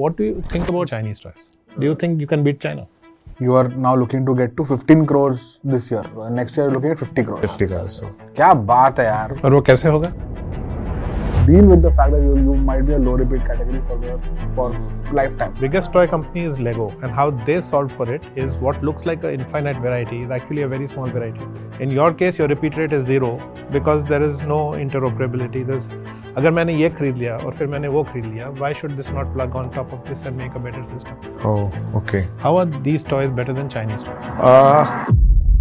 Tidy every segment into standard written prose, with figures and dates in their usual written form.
what do you think about Chinese toys? Do you think you can beat China? You are now looking to get to 15 crores this year. Next year, you're looking at 50 crores. 50 crores. So. क्या बात है यार? और वो कैसे होगा? Deal with the fact that you might be a low repeat category for lifetime. Biggest toy company is Lego, and how they solved for it is what looks like an infinite variety is actually a very small variety. In your case, your repeat rate is 0 because there is no interoperability. अगर मैंने ये खरीद लिया और फिर मैंने वो खरीद लिया, why should this not plug on top of this and make a better system? Oh, okay. How are these toys better than Chinese toys?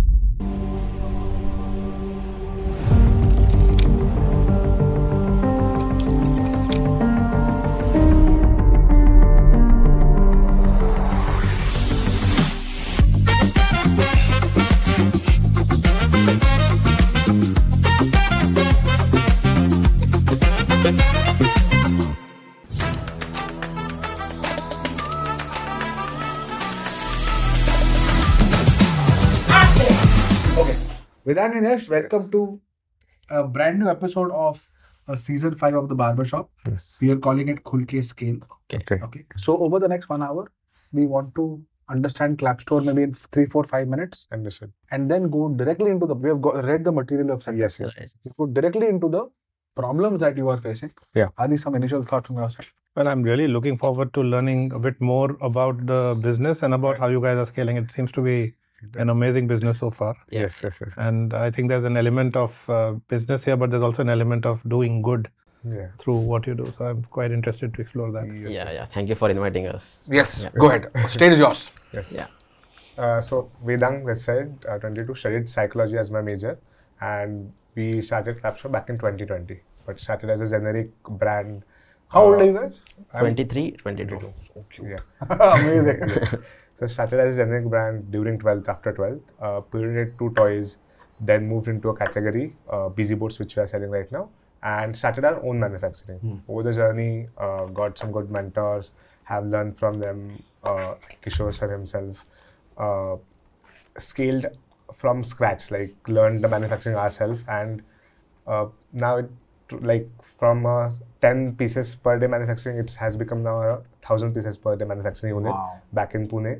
Vedang and Yash, welcome to a brand new episode of season 5 of the Barbershop. Yes. We are calling it Khul Ke Scale. Okay. So over the next 1 hour, we want to understand Clapstore maybe in 3, 4, 5 minutes. Understood. And then go directly into we have read the material of Yes. Go directly into the problems that you are facing. Yeah. Are these some initial thoughts from your side? Well, I'm really looking forward to learning a bit more about the business and about how you guys are scaling. It seems to be an amazing business so far. Yes. And I think there's an element of business here, but there's also an element of doing good through what you do. So I'm quite interested to explore that. Yeah. Thank you for inviting us. Yes. Go ahead. Stage is yours. Yes. Yeah. So Vedang, this side, 22, studied psychology as my major, and we started Clapstore back in 2020. But started as a generic brand. How old are you guys? 23, 22. So cute. Yeah. Amazing. Yes. So started as a generic brand during 12th, after 12th, pivoted to toys, then moved into a category, Busy Boards, which we are selling right now, and started our own manufacturing. Over the journey, got some good mentors, have learned from them, Kishore sir himself, scaled from scratch, like learned the manufacturing ourselves, and now it, like from 10 pieces per day manufacturing, it has become now 1,000 pieces per day manufacturing unit back in Pune.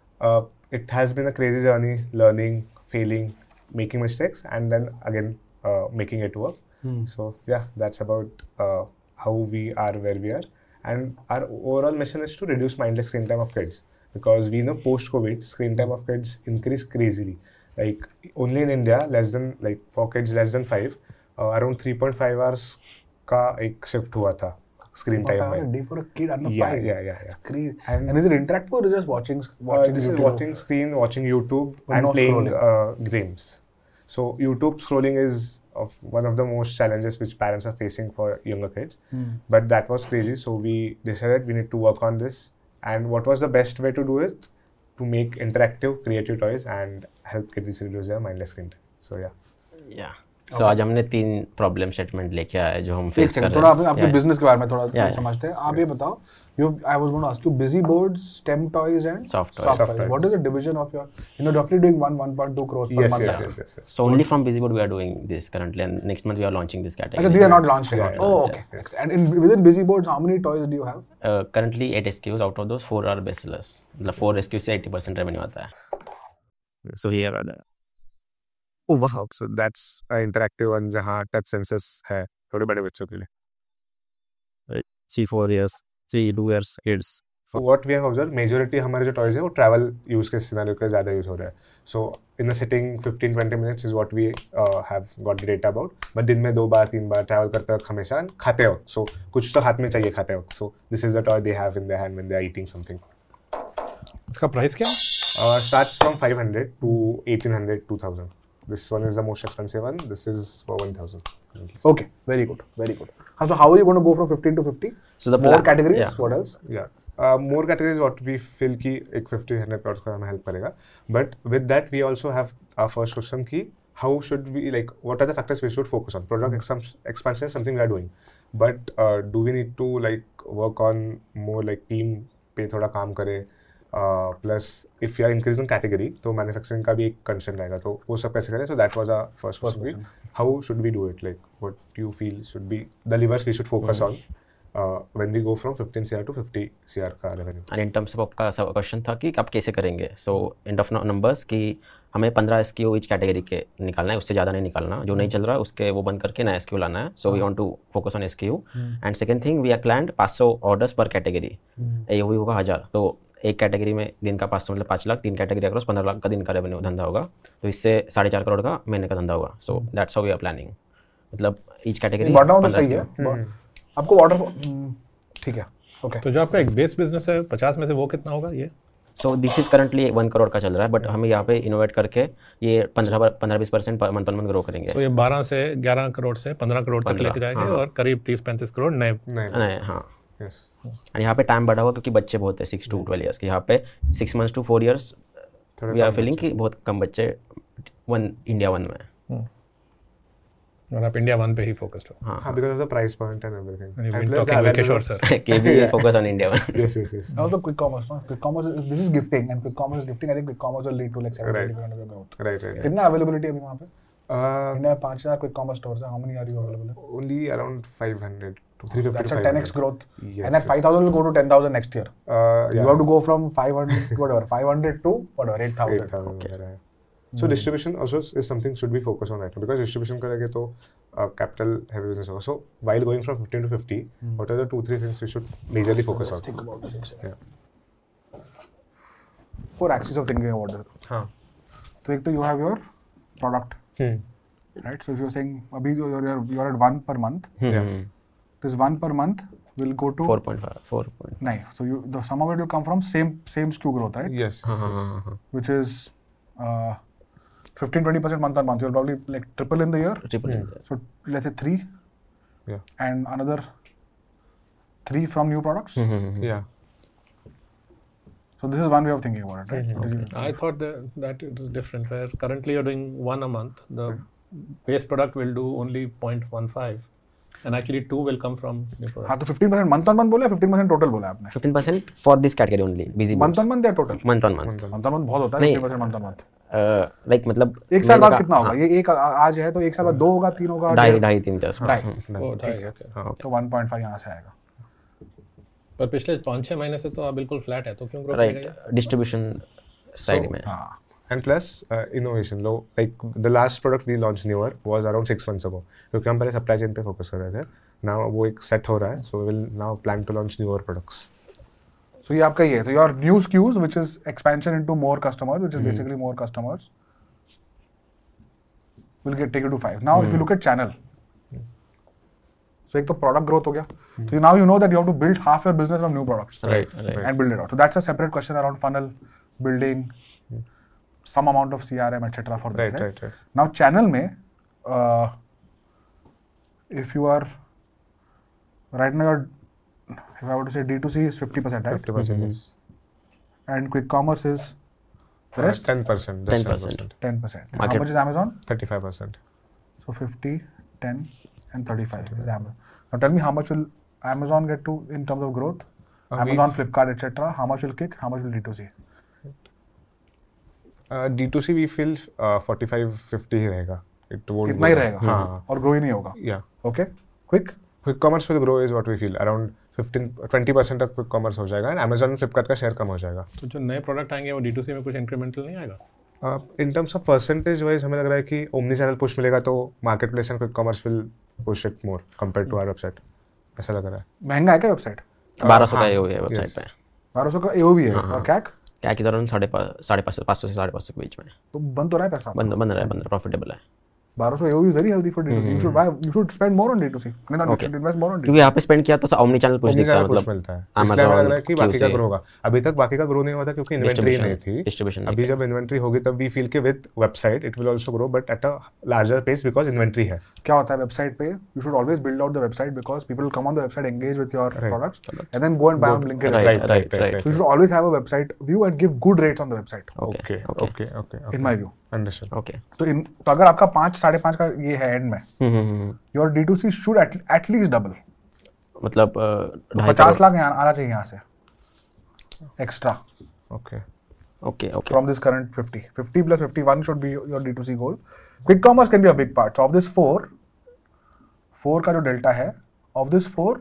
It has been a crazy journey, learning, failing, making mistakes, and then again making it work. So yeah, that's about how we are where we are. And our overall mission is to reduce mindless screen time of kids, because we know post-COVID, screen time of kids increased crazily. Like only in India, for kids less than 5, around 3.5 hours का एक shift हुआ था screen time में. Day for a kid under 5. Yeah. It's crazy. And is it interactive or just watching This YouTube? is watching screen, watching YouTube, But and no playing games. So YouTube scrolling is one of the most challenges which parents are facing for younger kids. But that was crazy. So we decided we need to work on this. And what was the best way to do it? To make interactive, creative toys and help kids reduce their mindless screen time. So yeah. So आज हमने 3 problem statement लेके आए जो हम face कर रहे हैं. थोड़ा आपके बिजनेस के बारे में थोड़ा समझते हैं. आप ये बताओ, I was going to ask you, Busy Boards, STEM toys and soft toys. What is the division of your, roughly doing 1.2 crores per month? Yes. So only from Busy Board we are doing this currently, and next month we are launching this category. These are not launched yet. Okay. Yes. And within Busy Boards, how many toys do you have? Currently 8 SKUs. Out of those 4 are best sellers. The 4 SKUs से 80% revenue आता है. So here are the. Oh wow! So that's an interactive one जहाँ touch sensors है थोड़े बड़े बच्चों के लिए. 3-4 years, 3-2 years kids. So what we have observed, majority हमारे जो toys है वो travel use के scenario के ज़्यादा use हो रहा है. So in a sitting 15-20 minutes is what we have got the data about. But दिन में 2 बार 3 बार travel करते वक्त हमेशा खाते वक्त. So कुछ तो हाथ में चाहिए खाते वक्त. So this is the toy they have in their hand when they are eating something. इसका प्राइस क्या? Starts from 500 to 1800, 2000. This one is the most expensive one. This is for 1,000. Okay, very good. So how are you going to go from 15 to 50? So the more categories. Yeah. What else? Yeah. More categories what we feel कि एक 50-100 crores का हमें help करेगा. But with that we also have our first question कि how should we, like, what are the factors we should focus on? Product expansion is something we are doing. But do we need to like work on more like team पे थोड़ा काम करे? Plus if you are increasing category तो manufacturing का भी एक concern रहेगा, तो वो सब कैसे करें? So that was our first question. How should we do it? Like what do you feel should be the levers we should focus on when we go from 15 CR to 50 CR का revenue. And in terms of आपका question था कि आप कैसे करेंगे. So end of numbers कि हमें 15 SKU etch category के निकालना है, उससे ज़्यादा नहीं निकालना. जो नहीं चल रहा है उसके वो बंद करके नया SKU लाना है. So we want to focus on SKU. And second thing, we are planned 500 orders पर कैटेगरी. AOV होगा 1000. तो एक कैटेगरी में दिन का 500 मतलब 5 लाख, 3 कैटेगरी अक्रॉस 15 लाख का दिन का रेवेन्यू धंधा होगा. तो इससे 4.5 करोड़ का महीने का धंधा होगा. So that's how we are planning. मतलब ईच कैटेगरी बॉटम तो सही है. आपको ऑर्डर ठीक है. ओके. तो जो आपका एक बेस बिजनेस है 50 में से वो कितना होगा ये? So this is currently 1 crore का चल रहा है, बट हम यहाँ पे इनोवेट करके ये 15-20% मंथ ऑन मंथ ग्रो करेंगे. तो ये 12 से 11 करोड़ से 15 करोड़ तक लेके जाएंगे और करीब 30-35 करोड़ नए. नहीं, हाँ. Yes. एंड यहाँ पे टाइम बढ़ा हुआ क्योंकि बच्चे बहुत है 6 to 12 ईयर्स के. यहाँ पे 6 months to 4 years we are feeling कि बहुत कम बच्चे इंडिया 1 में. और आप इंडिया 1 पे ही फोकस्ड हो. हाँ, because of the price point and everything. And you've And been plus the talking with awareness Kishore of- sir. KB focus on India 1. Yes. Also quick commerce, no? Quick commerce, this is gifting, and quick commerce gifting, I think quick commerce will lead to like 70% of your growth. Right. कितना availability अभी वहाँ पे? India में 5000 quick commerce stores हैं. How many are you available? Only around 500 to 350 That's to a 10x 500. growth. Yes, And that 5,000 will go to 10,000 next year. You have to go from 500 to whatever 8,000. 8,000 वगैरह है. So distribution also is something should be focused on right now, because distribution करेंगे तो capital heavy business होगा. So while going from 15 to 50, what are the 2-3 things we should majorly focus on? Think about this. Yeah. 4 axes of thinking about this. हाँ. So एक तो you have your product, right? So if you're saying अभी you're at 1 per month, this 1 per month will go to 4.5. नहीं. So the sum of it will come from same SKU growth, right? Yes. Which is 15-20% month on month. You'll probably like triple in the year. Triple in there. So let's say 3. Yeah. And another 3 from new products. Yeah. So this is one way of thinking about it, right? Okay. I thought that it was different, where currently you're doing 1 a month. The base product will do only 0.15, and actually 2 will come from new product. हाँ तो 15% month on month बोला, 15% total बोला आपने. 15% for this category only. Busy Month on month या total? month on month. Month on month बहुत होता है. नहीं. 15% month on month. लाइक मतलब एक साल बाद कितना होगा? ये एक आज है तो एक साल बाद 2 होगा, 3 होगा. 2.5-3 10. Oh, ढाई, okay. तो 1.5 यहाँ से आएगा. पर पिछले 5-6 महीने से तो आप बिल्कुल फ्लैट है, तो क्यों ग्रो राइट. करेगा? डिस्ट्रीब्यूशन साइड में. हाँ. And plus innovation. Like the last product we launched newer was around 6 months ago. क्योंकि हम पहले supply chain पे focus कर रहे थे. Now वो एक set हो रहा है. So we will now plan to launch newer products. So ये आपका ये है. So your new SKUs, which is expansion into more customers, which is basically more customers, will take you to 5. Now if you look at channel, so एक तो product growth हो गया. So now you know that you have to build half your business from new products. Right. And build it out. So that's a separate question around funnel building, some amount of CRM, etc. for this. Right. Now channel में, if you are right now, if I were to say D2C is 50%, right? 50% is. And quick commerce is the rest 10%. 10%. 10%. How Market- much is Amazon? 35%. So 50, 10, and 35 is Amazon. Now tell me how much will Amazon get to in terms of growth? Amazon, Flipkart, etc. How much will kick? How much will D2C? D2C we feel 45-50 ही रहेगा. It won't इतना ही go down. रहेगा. हाँ. और grow ही नहीं होगा. Yeah. Okay? Quick? Quick commerce will grow is what we feel. Around 20% तक quick commerce हो जाएगा. And Amazon, Flipkart का share कम हो जाएगा. तो जो नए प्रोडक्ट आएंगे वो D2C में कुछ इंक्रीमेंटल नहीं आएगा? In terms of percentage wise हमें लग रहा है कि omni channel push मिलेगा तो marketplace and quick commerce will push it more compared to our website. ऐसा लग रहा है. महंगा है क्या वेबसाइट? 1200 का AOV है वेबसाइट पे. 1200 का AOV है. और CAC? क्या की तरह 550 से 550 के बीच में. तो बंद तो रहा है पैसा. बंद रहा है, प्रॉफिटेबल है. 1200 AOV is very healthy for D2C. You should spend more on D2C. You should invest more on D2C. क्योंकि यहाँ पे स्पेंड किया तो ओमनी चैनल पुश omni दिखता है. channel push मतलब मिलता है. इसलिए हमें लग रहा है कि बाकी का QC, ग्रो होगा. अभी तक बाकी का ग्रो नहीं हुआ था क्योंकि इन्वेंटरी नहीं थी. distribution अभी जब इन्वेंटरी होगी तब वी फील कि with website it will also grow but at a larger pace because inventory है. क्या होता है वेबसाइट पे? You should always build out the website because people will come on the website, engage with your products, and then go and buy on LinkedIn. Right. So you should always have a website view and give good rates on the website. Okay. In my view. Understood. Okay. तो अगर आपका 5-5.5 का ये है and में, your D2C should at least double. मतलब 50 लाख आना चाहिए यहाँ से extra Okay. from this current 50. 50 plus 51 should be your D2C goal. Quick commerce can be a big part. So of this 4 का जो delta है, of this 4,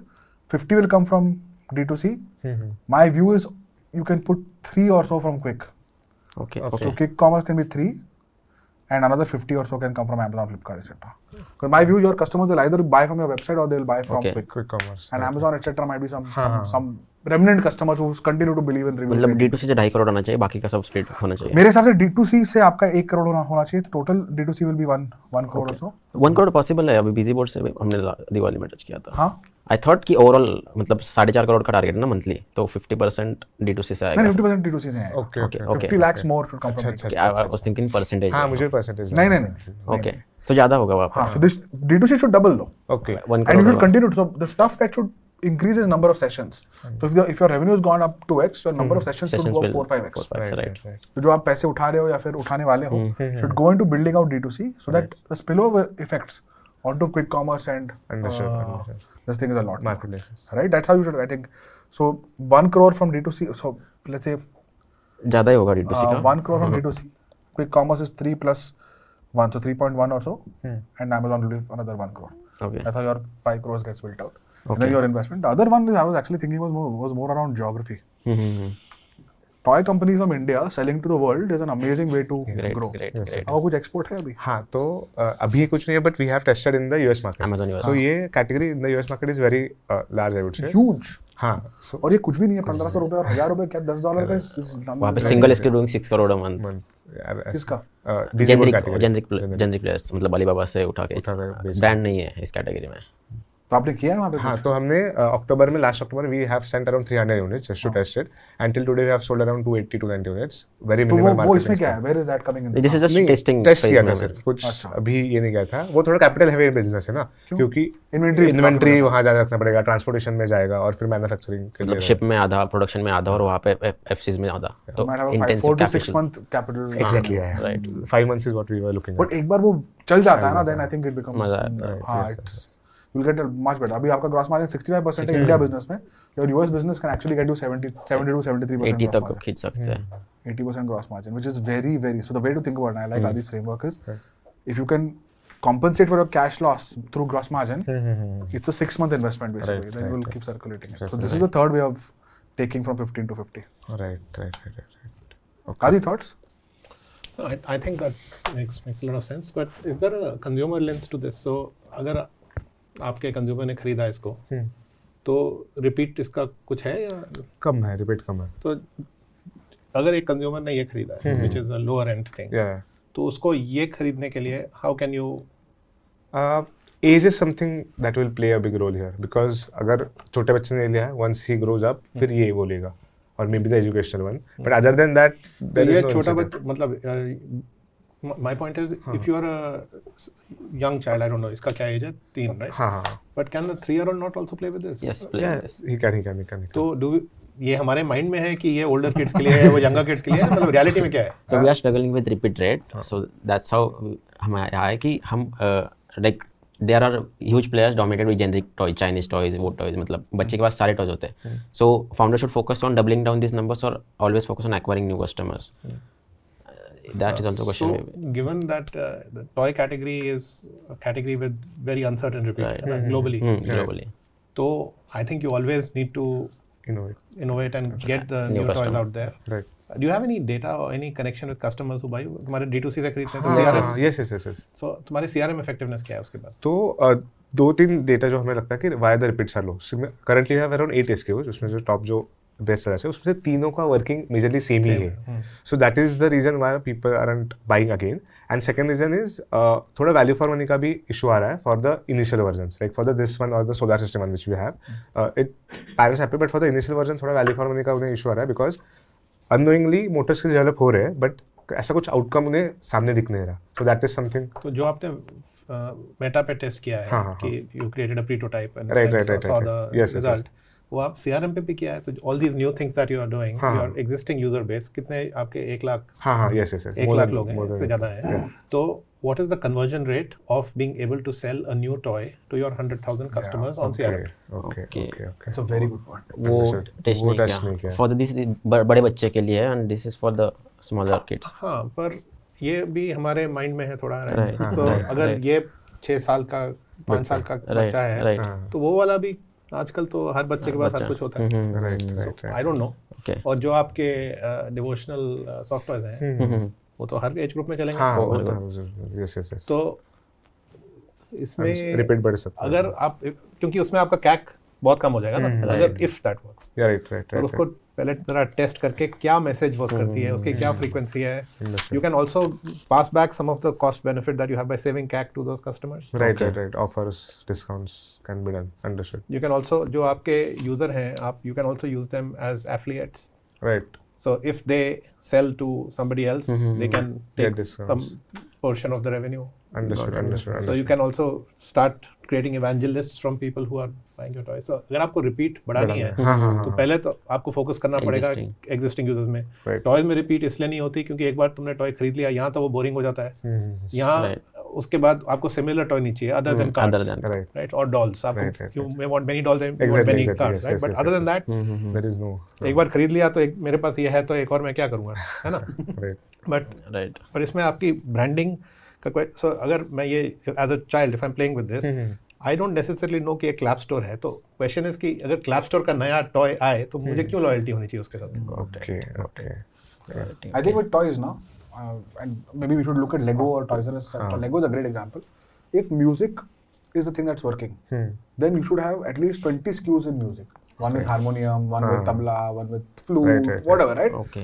50 will come from D2C. My view is you can put 3 or so from Quick. Okay. So Okay. Quick Commerce can be 3, and another 50 or so can come from Amazon, Flipkart, etc. Because my view, your customers will either buy from your website or they'll buy from Okay. Quick. commerce. And Amazon, etc. might be some remnant customers who continue to believe in review मतलब trading. D2C से 2.5 करोड़ आना चाहिए, बाकी का सब split होना चाहिए. मेरे हिसाब से D2C से आपका 1 करोड़ होना चाहिए. Total D2C will be 1 crore or so. 1 crore possible है. अभी बिजी बोर्ड से हमने दिवाली में टच किया था. हाँ. आई थॉट कि ओवरऑल मतलब 4.5 करोड़ का टारगेट है ना मंथली, तो 50% D2C से आएगा. नहीं, 50% D2C से है. Okay. Okay. 50 lakhs more should come from अच्छा, Quick. I was thinking percentage. हाँ, मुझे percentage नहीं. ओके, तो ज्यादा होगा वहाँ हाँ, so this D2C should double though. Okay. 1 And you crore should होगा. continue. So the stuff that should increase is number of sessions. So if your revenue has gone up 2x, your number of sessions should Sessions go will 4-5x. 4-5x, right. तो जो आप पैसे उठा रहे हो या फिर उठाने वाले हो should go into building out D2C so that the spillover effects onto quick commerce and Understood. this thing is a lot more. Marketplaces. Right? That's how you should, I think. So 1 crore from D2C. So let's say ज्यादा ही होगा D2C का. 1 crore from D2C. Quick commerce is 3 plus 1, so 3.1 or so. And Amazon will be another 1 crore. Okay. That's how your 5 crores gets built out. And Okay. then your investment. The other one is I was actually thinking was more around geography. Toy companies from India selling to the world is an amazing way to Great, grow. great, Yes, great. और कुछ export है अभी? हाँ, तो अभी कुछ नहीं है, but we have tested in the US market. Amazon US. So ये category in the US market is very large, I would say. Huge. हाँ, so और ये कुछ भी नहीं है. 1500 रुपए और 1000 रुपए क्या $10 का वहाँ पे सिंगल इसके डूइंग 6 करोड़ a month. यार, किसका? busy board category. Generic players, मतलब अलीबाबा से उठा के बेच ब्रांड नहीं है इस कैटेगरी में. तो आपने किया है वहाँ पे? हाँ, तो हमने अक्टूबर में, last October we have sent around 300 units just to test it. Until today we have sold around 280 to 90 units. Very तो minimal वो marketing इसमें क्या spend. है? Where is that coming in? This is just नहीं, testing test किया था सिर्फ कुछ. अच्छा. अभी ये नहीं गया था. वो थोड़ा कैपिटल हेवी बिजनेस है ना, क्योंकि इन्वेंट्री वहाँ ज्यादा रखना पड़ेगा, ट्रांसपोर्टेशन में जाएगा और फिर मैन्युफैक्चरिंग के मतलब लिए. शिप में आधा, प्रोडक्शन में आधा और वहाँ पे एफसीज में आधा. तो might have a 4 intensive to 6 capital. month capital. Exactly, yeah. Right. 5 months is what we were looking at. But एक बार वो चल जाता है ना, then I think it becomes मजा आता है. हाँ, it's you'll get a much better. अभी आपका gross margin 65% है इंडिया बिजनेस में. Your US business can actually get you 70 to 73% 80 gross तक margin. खींच सकते हैं. 80% gross margin, which is very, very. So the way to think about it, I like Adi's framework is, if you can compensate for your cash loss through gross margin, it's a 6-month investment basically. Right, Then you will right. keep circulating it. So this is the third way of taking from 15 to 50. Right. Adi, thoughts? I think that makes a lot of sense. But is there a consumer lens to this? So अगर आपके consumer ने खरीदा इसको, तो repeat इसका कुछ है या कम है, रिपीट कम है. तो अगर एक कंज्यूमर ने ये खरीदा है, which is a lower end thing, Yeah. तो उसको ये खरीदने के लिए how can you Age is something that will play a big role here, because अगर छोटे बच्चे ने लिया है, once he grows up, फिर ये वो लेगा, or maybe the educational one. But other than that, there ये is no छोटा incentive. मतलब my point is if you are a young child, I don't know इसका क्या एज है, 3, right? हाँ. But can the 3-year-old not also play with this? Yes, play Yeah, this. he can. तो ये हमारे mind में है कि ये ओल्डर किड्स के लिए है, वो यंगर किड्स के लिए है, मतलब रियलिटी में क्या है? So we are struggling with repeat rate. So that's how हम आए कि हम like there are huge players dominated with generic toys, Chinese toys, वो toys, मतलब बच्चे के पास सारे toys होते हैं. So founders should focus on doubling down these numbers or always focus on acquiring new customers. That is also a question. So given that the toy category is a category with very uncertain repeat Right. globally, Globally. so I think you always need to innovate and get the New new toys customer. out there. Right. Do you have any data or any connection with customers who buy? तुम्हारे D2C से खरीदते हैं तो हाँ, CRM. yes. So तुम्हारे CRM effectiveness क्या है उसके बाद? तो 2-3 डेटा जो हमें लगता है कि why the repeats are low. Currently we have around 8 SKUs, उसमें जो टॉप जो बेस्ट सेलर्स है उसमें से तीनों का वर्किंग मेजरली सेम ही है. So that is the reason why people aren't buying again. And second reason is थोड़ा वैल्यू फॉर मनी का भी इशू आ रहा है for the initial versions, like for the this one और the solar system one which we have. It parents happy, but for the initial version थोड़ा value for money का उन्हें issue आ रहा है, because unknowingly motor skills develop हो रहे हैं बट ऐसा कुछ आउटकम उन्हें सामने दिख नहीं रहा. So that is something. तो जो आपने मेटा पे टेस्ट किया है हाँ. कि you created a prototype and Right. saw the Yes. result, वो आप CRM पे भी किया है, तो all these new things that you are doing, हाँ. your existing user base कितने आपके 1 लाख हाँ, yes. 1 लाख लोग हैं, इससे ज़्यादा हैं, तो what is the conversion rate of being able to sell a new toy to your 100,000 customers on CRM? Okay. That's a very good point. वो Understood. टेस्ट वो नहीं test नहीं किया. किया. For this बड़े बच्चे के लिए and this is for the smaller kids. हाँ, पर ये भी हमारे माइंड में है थोड़ा, Right. तो Right. अगर Right. ये 6 साल का 5 साल का Right. बच्चा है, Right. तो वो वाला भी आजकल तो हर बच्चे के पास हर कुछ होता है. Right. I don't know. Okay. और जो आपके डिवोशनल सॉफ्टवेयर हैं वो तो हर एज ग्रुप में चलेंगे. हाँ, वो तो yes. तो इसमें रिपीट बढ़ सकता है. अगर आप, क्योंकि उसमें आपका कैक बहुत कम हो जाएगा ना, अगर इफ दैट वर्क्स. Right. और उसको पहले जरा टेस्ट करके क्या मैसेज वर्क करती है, उसकी क्या फ्रीक्वेंसी है. You can also pass back some of the cost benefit that you have by saving CAC to those customers. Right. Offers, discounts can be done. Understood. You can also, जो आपके user हैं, आप you can also use them as affiliates. Right. So if they sell to somebody else, they can Get take some discounts. portion of the revenue. Understood. So you can also start creating evangelists from people who are buying your toys. So अगर आपको repeat बढ़ानी है, तो पहले तो आपको उसको करना पड़ेगा existing users में. Right. Toys में repeat इसलिए नहीं होती क्योंकि एक बार तुमने toy खरीद लिया, यहाँ तो वो boring हो जाता है. यहाँ उसके बाद आपको similar toy नहीं चाहिए other than cards. Right. Or dolls. आपको you may want many dolls and you want many cards, right? But other than that, There is no. एक बार खरीद लिया तो एक मेरे पास ये है तो एक और मैं क्या करूँगा, है ना. Right. बट पर इसमें आपकी ब्रांडिंग का कोई, सो अगर मैं ये as a child if I am playing with this, I don't necessarily know कि एक क्लैप स्टोर है. तो क्वेश्चन इज कि अगर क्लैप स्टोर का नया टॉय आए तो मुझे क्यों लॉयल्टी होनी चाहिए उसके साथ. Okay. I think with toys now, and maybe we should look at Lego or Toys R Us. Lego is a great example. If music is the thing that's working, then you should have at least 20 SKUs in music. One with harmonium, one with tabla, one with flute, Right. whatever, right? Okay.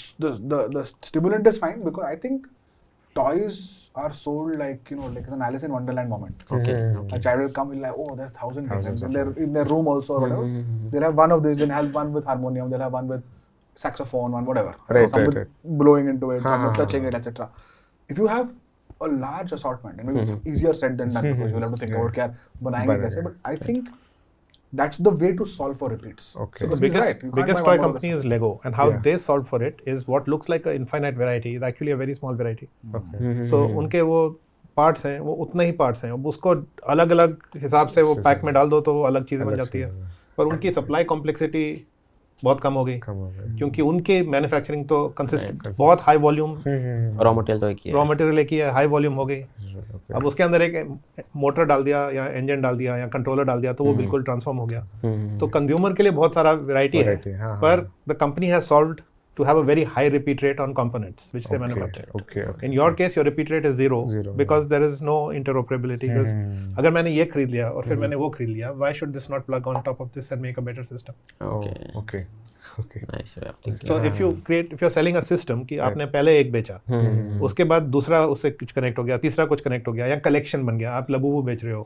The stimulant is fine because I think toys are sold like, you know, like an Alice in Wonderland moment. Okay. A child will come and like, oh, there's thousands Thousands in of their room also or whatever. They'll have one of these, they'll have one with harmonium, they'll have one with saxophone, one whatever. Some with blowing into it, some with touching it, etc. If you have a large assortment, and maybe it's easier said than done because you'll have to think about क्या बनाएंगे कैसे, but I think that's the way to solve for repeats. Okay. Because Biggest, right, you can't biggest buy toy one more company customer. is Lego, and how Yeah. they solve for it is what looks like an infinite variety is actually a very small variety. Okay. So उनके वो parts हैं, वो उतना ही parts हैं, उसको अलग अलग हिसाब से वो पैक में डाल दो तो वो अलग चीज़ बन जाती है. पर उनकी सप्लाई कॉम्प्लेक्सिटी बहुत कम हो गई क्योंकि उनके मैन्युफैक्चरिंग तो कंसिस्टेंट, बहुत हाई वॉल्यूम रॉ मटेरियल तो एक ही है. रॉ मटेरियल एक ही है, हाई वॉल्यूम हो गई. अब उसके अंदर एक मोटर डाल दिया या इंजन डाल दिया या कंट्रोलर डाल दिया तो वो बिल्कुल ट्रांसफॉर्म हो गया. तो कंज्यूमर के लिए बहुत सारा वैरायटी है, पर the company has solved to have a very high repeat rate on components which they manufacture. Okay. In your case, your repeat rate is zero because there is no interoperability. Because अगर मैंने ये खरीद लिया और फिर मैंने वो खरीद लिया, why should this not plug on top of this and make a better system? Okay. Nice way of thinking. So if you're selling a system कि आपने पहले एक बेचा, उसके बाद दूसरा उससे कुछ कनेक्ट हो गया, तीसरा कुछ कनेक्ट हो गया या कलेक्शन बन गया, आप लबूबू बेच रहे हो.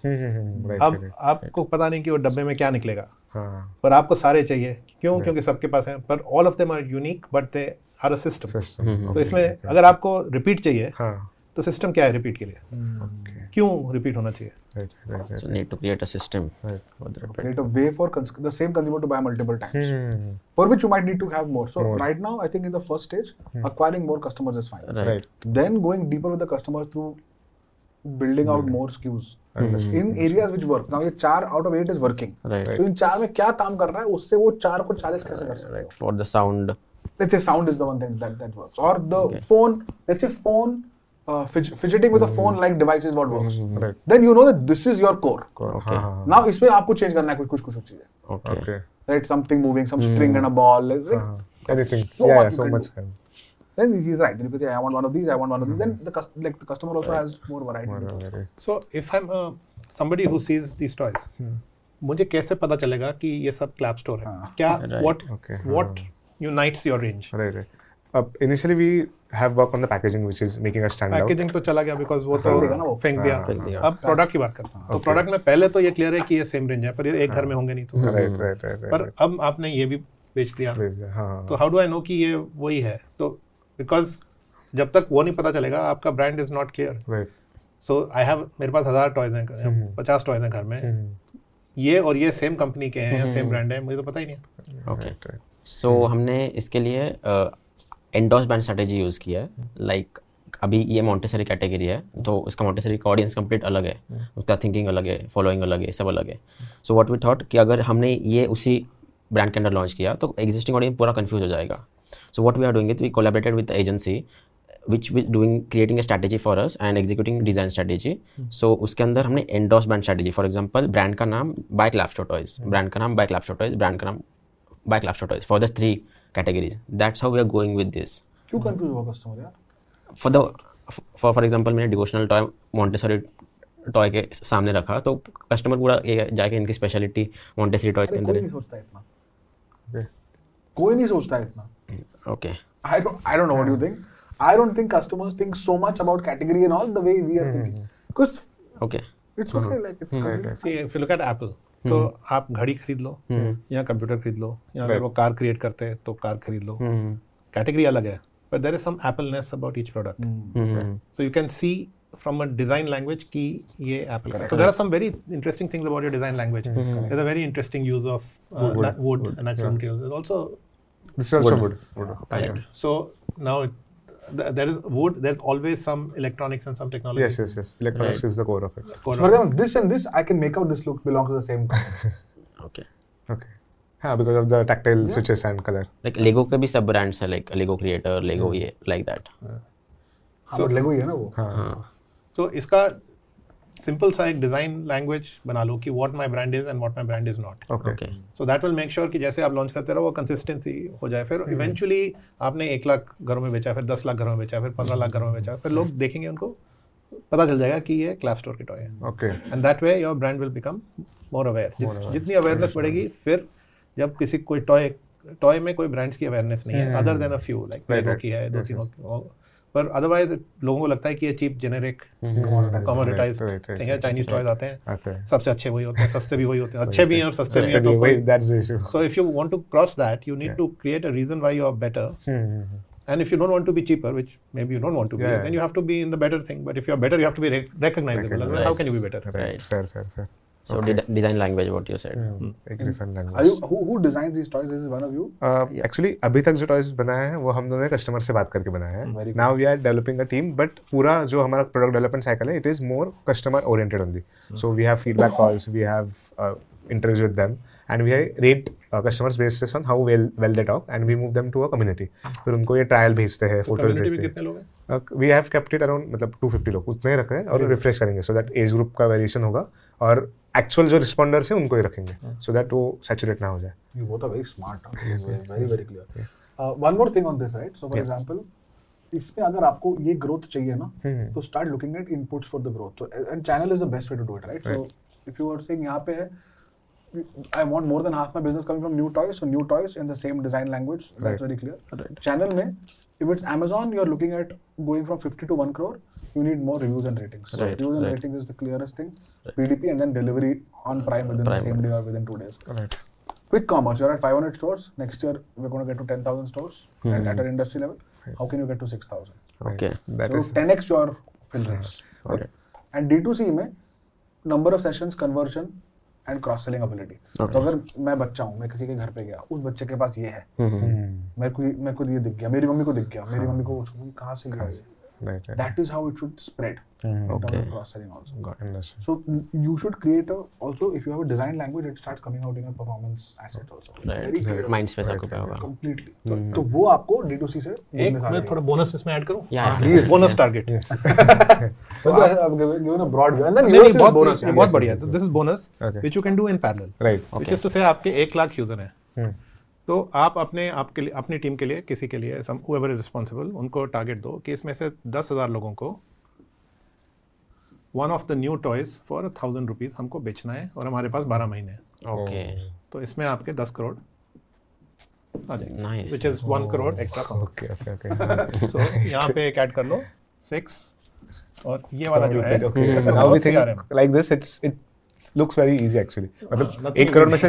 अब आपको पता नहीं कि वो डब्बे में क्या निकलेगा, पर आपको सारे चाहिए. क्यों? क्योंकि सबके पास हैं, पर all of them are unique but they are a system. तो इसमें अगर आपको रिपीट चाहिए तो सिस्टम क्या है रिपीट के लिए, क्यों रिपीट होना चाहिए? So need to create a system for the repeat. Create a way for the same consumer to buy multiple times, for which you might need to have more. So right now, I think in the first stage, acquiring more customers is fine. Right. Then going deeper with the customers through building out more SKUs in areas which work. Now, ये 4 out of 8 is working. Right. तो इन 4 में क्या काम कर रहा है, उससे वो 4 को 40 कैसे कर सकते Right. For the sound. Let's say sound is the one thing that works, or the phone. Let's say phone. Fidgeting with a phone-like device is what works. Right. Then you know that this is your core. Okay. Now इसमें आपको change करना है कुछ चीजें. Okay. Right, something moving, some string and a ball. Anything. So much. Then he's right. You could say, I want one of these, I want one of these. Then the customer also has more variety. So if I'm somebody who sees these toys, मुझे कैसे पता चलेगा कि ये सब clap store है? क्या what unites your range? Right. Initially we have worked on the packaging which is making us stand out. Packaging तो चला गया बिकॉज वो तो फेंक दिया. अब प्रोडक्ट की बात करते हैं. तो प्रोडक्ट में पहले तो ये क्लियर है कि ये सेम रेंज है, पर ये एक घर में होंगे नहीं तो. Right. पर अब आपने ये भी बेच दिया, तो हाउ डू आई नो कि ये वही है? तो बिकॉज जब तक वो नहीं पता चलेगा आपका brand is not clear. So I have, मेरे पास 1000 टॉयज हैं, 50 टॉयज हैं घर में, ये और ये सेम कंपनी के हैं या सेम ब्रांड है, मुझे तो पता ही नहीं है. ओके. सो हमने इसके लिए एंडोर्स ब्रांड स्ट्रेटेजी यूज़ किया है. लाइक अभी ये मॉन्टेसरी कैटेगरी है तो उसका मॉन्टेसरी का ऑडियंस कंप्लीट अलग है, उसका थिंकिंग अलग है, फॉलोइंग अलग है, सब अलग है. सो व्हाट वी थॉट कि अगर हमने ये उसी ब्रांड के अंदर लॉन्च किया तो एग्जिस्टिंग ऑडियंस पूरा कंफ्यूज हो जाएगा. So what we are doing it, we collaborated with the agency. which was doing creating a strategy for us and executing design strategy. So उसके अंदर हमने endorse brand strategy. For example, brand का नाम by Clapstore Toys, brand का नाम by Clapstore Toys, brand का नाम by Clapstore Toys for the 3 categories. That's how we are going with this. क्यों कंफ्यूज हुआ कस्टमर यार? For example, मैंने डिवोशनल टॉय मॉन्टेसरी टॉय के सामने रखा तो कस्टमर पूरा जाके इनकी स्पेशलिटी मॉन्टेसरी टॉयज के अंदर कोई नहीं सोचता इतना, कोई नहीं सोचता इतना. Okay I don't know what you think. I don't think customers think so much about category and all the way we are thinking. Because okay it's okay, like it's good. See, if you look at Apple, तो आप घड़ी खरीद लो या computer खरीद लो या अगर वो car create करते हैं तो कार खरीद लो, कैटेगरी अलग है, but there is some Apple-ness about each product. So you can see from a design language कि ये Apple का है. So there are some very interesting things about your design language. There's a very interesting use of wood and natural materials. There's also This is also wood. Correct. So now there is wood. There's always some electronics and some technology. Yes. Electronics is the core of it. So for example, this and this, I can make out this look belongs to the same company. Okay हाँ, because of the tactile switches and color. Like Lego के भी सब brands है, like Lego creator, Lego ये like that. हाँ, but Lego ही है ना वो. हाँ. So इसका सिंपल सा एक डिजाइन लैंग्वेज बना लो कि what my brand is and what my brand is not. Okay so that will make sure कि जैसे आप लॉन्च करते रहो वो कंसिस्टेंसी हो जाए. फिर इवेंचुअली आपने 1 लाख घरों में बेचा, फिर 10 लाख घरों में बेचा, फिर 15 लाख घरों में बेचा, फिर लोग देखेंगे, उनको पता चल जाएगा कि ये क्लैपस्टोर की टॉय है. Okay. And that way your brand will become more aware. जितनी अवेयरनेस बढ़ेगी, फिर जब किसी कोई टॉय में कोई ब्रांड्स की अवेयरनेस नहीं है other than a few, like Lego की है, 2-3, पर अदरवाइज लोगों को लगता है कि ये चीप जेनेरिक कमोडिटाइज थिंग है. चाइनीज टॉयज आते हैं, सबसे अच्छे वही होते हैं, सस्ते भी वही होते हैं, अच्छे भी हैं और सस्ते भी हैं. That's the issue. So if you want to cross that, you need to create a reason why you are better. And if you don't want to be cheaper, which maybe you don't want to be, then you have to be in the better thing. But if you are better, you have to be recognizable. Right. How can you be better? Right. Fair. So design language, what you said. एक different language. Are you who designs these toys? This is one of you. Actually अभी तक जो toys बनाए हैं वो हम दोनों ने कस्टमर से बात करके बनाया है. Very Now we are developing a team, but पूरा जो हमारा प्रोडक्ट डेवलपमेंट साइकिल है, it is more customer oriented only. So we have feedback calls, we have interviews with them, and we rate customers based on how well they talk, and we move them to a community. फिर उनको ये trial भेजते हैं, photos Community में भेजते कितने लोग हैं? हैं. We have kept it around मतलब 250 लोग उतने ही रख रहे हैं और रिफ्रेश करेंगे so that एज ग्रुप का वेरिएशन होगा और एक्चुअल जो रिस्पॉन्डर्स हैं उनको ही रखेंगे so that वो सैचुरेट ना हो जाए. You both are very smart. Very clear. One more thing on this, right? So for example, इसमें अगर आपको ये growth चाहिए ना, तो start looking at inputs for the growth. So and channel is the best way to do it, right? So if you are saying यहाँ पे है, I want more than half my business coming from new toys, so new toys in the same design language. That's very clear. Right. Channel में, if it's Amazon, you're looking at going from 50 to 1 crore. You need more reviews and ratings. So Right, reviews and right. ratings is the clearest thing. PDP and then delivery on Prime within the same day or within 2 days. Right. Quick commerce, you're at 500 stores. Next year, we're going to get to 10,000 stores at an industry level. How can you get to 6,000? Okay. That So is 10x your fill rates. Okay. And D2C में number of sessions, conversion and cross selling ability. Okay. तो अगर मैं बच्चा हूँ, मैं किसी के घर पे गया, उस बच्चे के पास ये है, मेरे को ये दिख गया, मेरी मम्मी को दिख गया, मेरी मम्मी को कहाँ से लिया? right. That is how it should spread. In terms Okay. of cross selling also. Got understood. So you should create also if you have a design language, it starts coming out in your performance assets also. Right. Very clear. Mind space occupy होगा. Completely. तो वो आपको D2C से एक मैं थोड़ा bonus इसमें add करूं. Yeah. Bonus target. given a broad view and then नहीं, yours is बहुत bonus. बहुत बढ़िया. So this is bonus Okay. which you can do in parallel. Right. Which is to say आपके 1 लाख यूजर हैं. तो आप आपके लिए, अपनी टीम के लिए, किसी के लिए, whoever is responsible, उनको टारगेट दो कि इसमें से 10,000 लोगों को one of the new toys for 1,000 rupees हमको बेचना है और हमारे पास 12 महीने हैं. ओके. तो इसमें आपके 10 करोड़ आ जाएंगे. Nice. Which is 1 crore extra. Okay. So यहाँ पे एक ऐड कर लो 6 और ये वाला जो है Okay. इसका Now we बहुत think CRM. like this. It looks very easy actually. मतलब nothing 1 करोड़ में से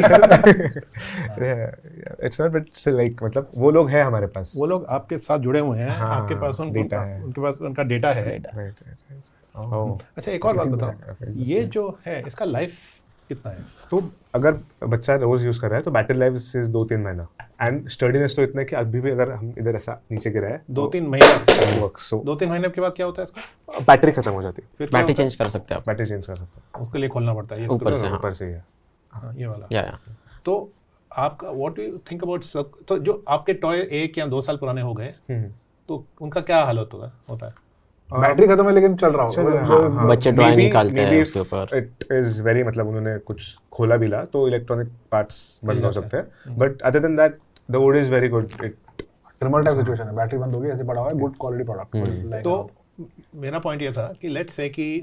it's not but still like मतलब वो लोग हैं हमारे पास. वो लोग आपके साथ जुड़े हुए हैं. हाँ, आपके पास data है. उनके पास उनका डेटा है. Right. अच्छा एक और बात बताओ. Okay. ये जो है इसका लाइफ कितना है? तो अगर बच्चा रोज यूज कर रहा है तो बैटरी लाइफ इज 2-3 महीना एंड स्टडीनेस तो इतना है कि अभी भी अगर हम इधर ऐसा नीचे गिरा है 2-3 महीने. वर्क सो 2-3 महीने के बाद क्या होता है इसका? बैटरी खत्म हो जाती है. फिर क्या बैटरी होता है? चेंज कर सकते हैं आप. बैटरी चेंज कर सकते हैं. उसके लिए खोलना पड़ता है ये ऊपर से. ऊपर से ही है. हाँ, ये वाला. या तो आपका what do you think about, तो जो आपके टॉय 1 या 2 साल पुराने हो गए तो उनका क्या हाल होता है? बैटरी खत्म है लेकिन चल रहा होगा, बच्चे ड्राइंग निकालते हैं उसके ऊपर। इट इज वेरी मतलब उन्होंने कुछ खोला भी ला तो इलेक्ट्रॉनिक पार्ट्स बंद हो सकते हैं, but other than that the wood is very good. It trimmer type situation है, बैटरी बंद होगी, ऐसे पड़ा हुआ है, गुड क्वालिटी प्रोडक्ट। तो मेरा पॉइंट ये था कि लेट्स से कि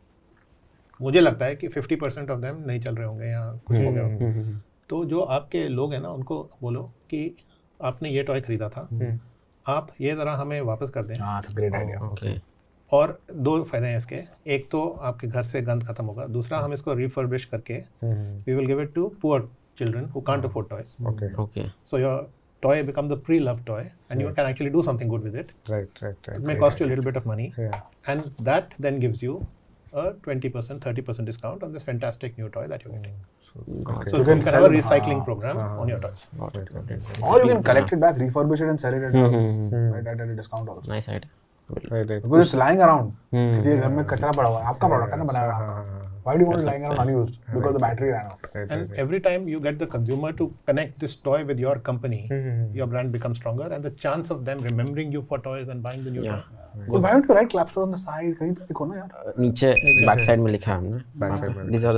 मुझे लगता है कि 50% ऑफ देम नहीं चल रहे होंगे या कुछ हो गया होगा, तो जो आपके लोग हैं ना उनको बोलो कि आपने ये टॉय खरीदा था, आप ये ज़रा हमें वापस कर दें। हाँ, ग्रेट आइडिया। ओके, और 2 फायदे हैं इसके, एक तो आपके घर से गंद खत्म होगा, दूसरा हम इसको रिफर्बिश करके we will give it to poor children who can't afford toys. Okay, so your toy become the pre-loved toy and you can actually do something good with it. Right. It may cost you a little bit of money, and that then gives you a 20%, 30% discount on this fantastic new toy that you're getting. So you can have a recycling program on your toys. Or you can collect it back, refurbish it and sell it at a discount also. nice idea. Because it's lying around. किसी घर में कचरा पड़ा हुआ है, आपका product है ना बनाया हुआ। Why do you want it lying around unused? Because the battery ran out. And every time you get the consumer to connect this toy with your company, your brand becomes stronger, and the chance of them remembering you for toys and buying the new toy. Well, why don't you write Clapstore on the side? कहीं तो लिखो ना यार। नीचे back side में लिखा है हमने, Back side में। these are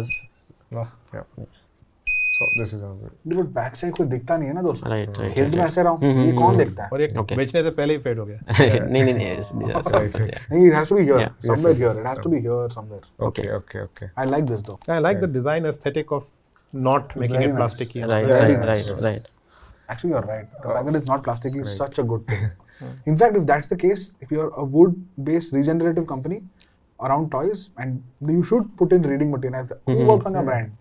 Yeah. So this is how But back side कोई दिखता नहीं है ना दोस्तों। right. खेल तो मैं ऐसे रहा हूँ, ये कौन देखता है? और ये Okay. बेचने से पहले ही फेड हो गया। नहीं, these are yeah. नहीं, it has to be here, Yeah. somewhere here. It has to be here somewhere. Okay. I like this though. I like the design aesthetic of not making Very it nice. plasticky. Right. Actually, you're right. The fact that it's not plastic is such a good thing. In fact, if that's the case, if you're a wood-based regenerative company around toys, and you should put in reading material. Who works on your brand?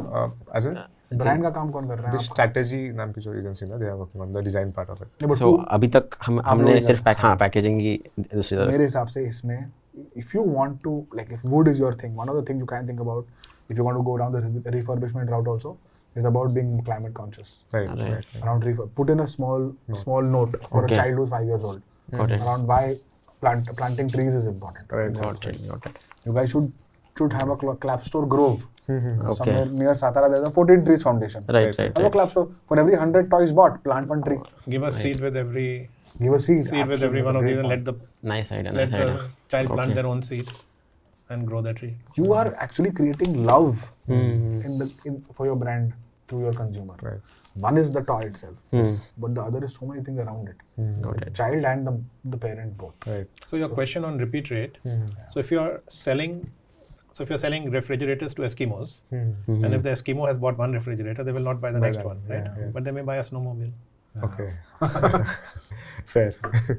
As in brand का काम कौन कर रहा है? this strategy नाम की जो agency ना, they are working on the design part of it. So अभी तक हमने सिर्फ पैकेजिंग ही दूसरी तरफ। मेरे हिसाब से इसमें if you want to, like, if wood is your thing, one of the things you can think about if you want to go down the refurbishment route also is about being climate conscious. Right. Around put in a small note for a child who's 5 years old. Around why planting trees is important. Right. Got it. You guys should have a Clapstore Grove. Okay. Somewhere near Satara, there's a 14 Trees Foundation. Right. Have a Clapstore. For every 100 toys bought, plant one tree. Give a seed with every one of these and let the Nice idea. child plant their own seed and grow the tree. You are actually creating love for your brand through your consumer. Right. One is the toy itself, but the other is so many things around it. Got The it. child and the parent both. Right. So your question on repeat rate. So if you're selling refrigerators to Eskimos, and if the Eskimo has bought one refrigerator, they will not buy the next one, right? Yeah. But they may buy a snowmobile. Okay. Fair.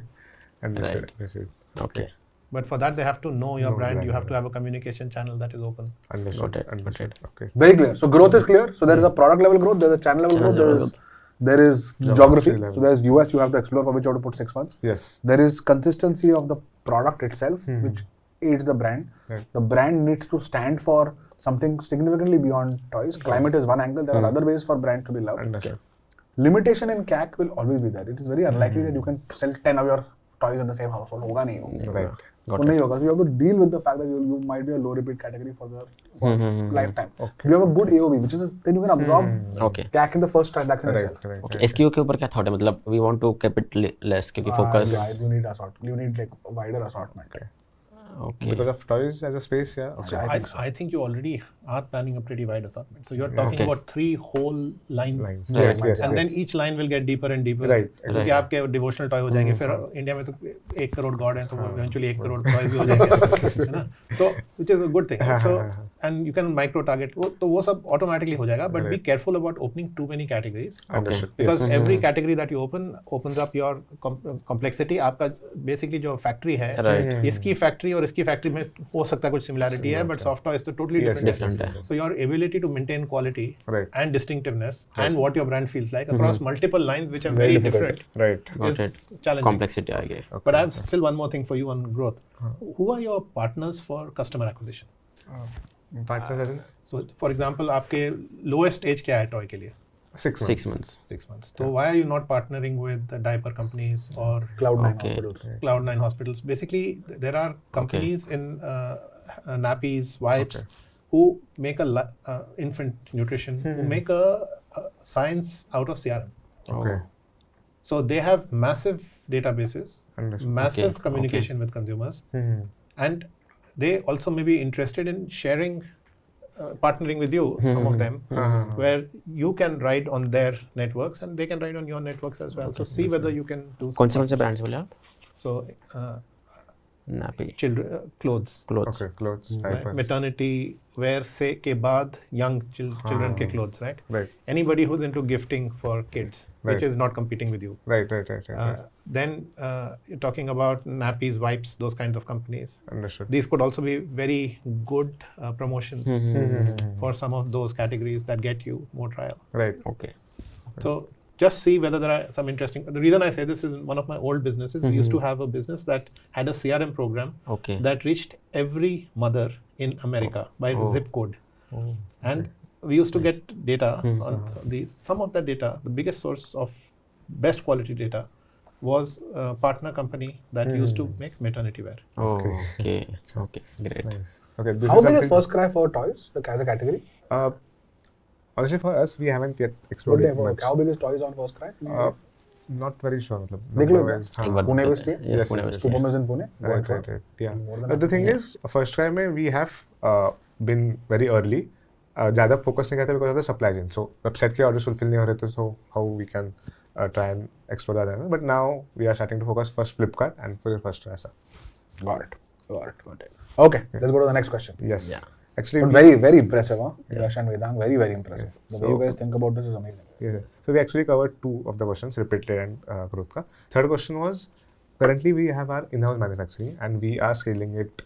Understood. Okay. But for that, they have to know your brand. You have to have a communication channel that is open. Understood. Okay. Very clear. So growth is clear. So there is a product level growth, there is a channel level growth, there is geography. level. So there is US you have to explore, for which you have to put 6 months. Yes. There is consistency of the product itself, which aids the brand. Right. The brand needs to stand for something significantly beyond toys. Climate is one angle. There are other ways for brands to be loved. Understood. Limitation in CAC will always be there. It is very unlikely that you can sell 10 of your toys in the same household. होगा नहीं वो. Right. वो नहीं होगा. So you have to deal with the fact that you might be a low repeat category for the lifetime. You have a good AOV, which is then you can absorb Okay. CAC in the first transaction itself. Right. Okay. SKU के ऊपर क्या thought है? मतलब we want to keep it less क्योंकि focus. Yeah, you need assortment. You need like a wider assortment. Okay. Because of toys as a space, yeah. Okay. I think you already are planning a pretty wide assortment. So you're talking about 3 whole lines. Yes. And then each line will get deeper and deeper. Right. क्योंकि आपके devotional toy हो जाएंगे, फिर India में तो 1 crore God है, तो eventually 1 crore toys भी हो जाएंगे, है ना? तो which is a good thing. So and you can micro target. तो वो सब automatically हो जाएगा. But be careful about opening too many categories. Understood. Because every category that you open opens up your complexity. आपका basically जो factory है, इसकी factory और इसकी factory में हो सकता है कुछ similarity है, but soft toy is the totally different. So your ability to maintain quality and distinctiveness and what your brand feels like across multiple lines which are very different is challenging. Complexity आ गई. But I have still one more thing for you on growth. Who are your partners for customer acquisition? Partners as in? So for example, आपके lowest age क्या है toy के लिए? 6 months. 6 months. 6 months. So why are you not partnering with the diaper companies or Cloud9 Okay. hospitals. Cloud9 hospitals? Basically, there are companies in nappies, wipes, who make infant nutrition, who make a science out of CRM. Okay. So they have massive databases, Understood. massive communication with consumers, and they also may be interested in sharing, partnering with you, some of them, where you can ride on their networks and they can ride on your networks as well. So see whether you can do. कौन से brands बोले आप? So Nappy. children clothes. Okay, clothes, Right? diapers. Maternity wear से के बाद young children के clothes, right? Right. Anybody who's into gifting for kids, which Right. is not competing with you. Right. Then you're talking about nappies, wipes, those kinds of companies. Understood. These could also be very good promotions for some of those categories that get you more trial. Right. Okay. So just see whether there are some interesting. The reason I say this is one of my old businesses. We used to have a business that had a CRM program Okay. that reached every mother in America by zip code. And we used to get data on these. Some of that data, the biggest source of best quality data, was a partner company that used to make maternity wear. Okay. Great. Nice. Okay. This How is big is something. First Cry for toys, like as a category? Honestly, for us, we haven't yet Would explored they it work? much. How big is toys on First Cry? Not very sure. मतलब देख लो number-wise, एक बार Pune बताते based हैं. है? Yes, Pune based, Super yes. Miss in Pune? Right. Yeah. More than But the thing is, first try में we have been very early. ज़्यादा focus नहीं करते because of the supply chain. So website के orders fulfill नहीं हो रहे थे, so how we can try and explore that. But now we are starting to focus first Flipkart and for first try ऐसा. Got it. Okay, let's go to the next question. Yes. Yeah. Actually, But very, very impressive, huh? Yash and Vedang, very, very impressive. The way you guys think about this is amazing. Yeah. So we actually covered two of the questions, repeated and growth ka. Third question was, currently we have our in-house manufacturing and we are scaling it